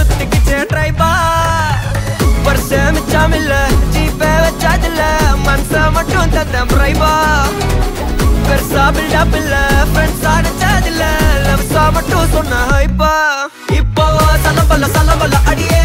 சுத்திக்கிச்சே ட்ரைபா வருஷம் மிச்சம் இல்ல ஜீப்பே வச்சாதில்ல மனச மட்டும் தந்தேன் பிரைபா பெருசா பில்டப் இல்ல ஃப்ரெண்ட்ஸ் அடிச்சதில்ல லவ்ஸா மட்டும் சொன்ன ஹைப்பா இப்போ சலம்பல்ல அடியே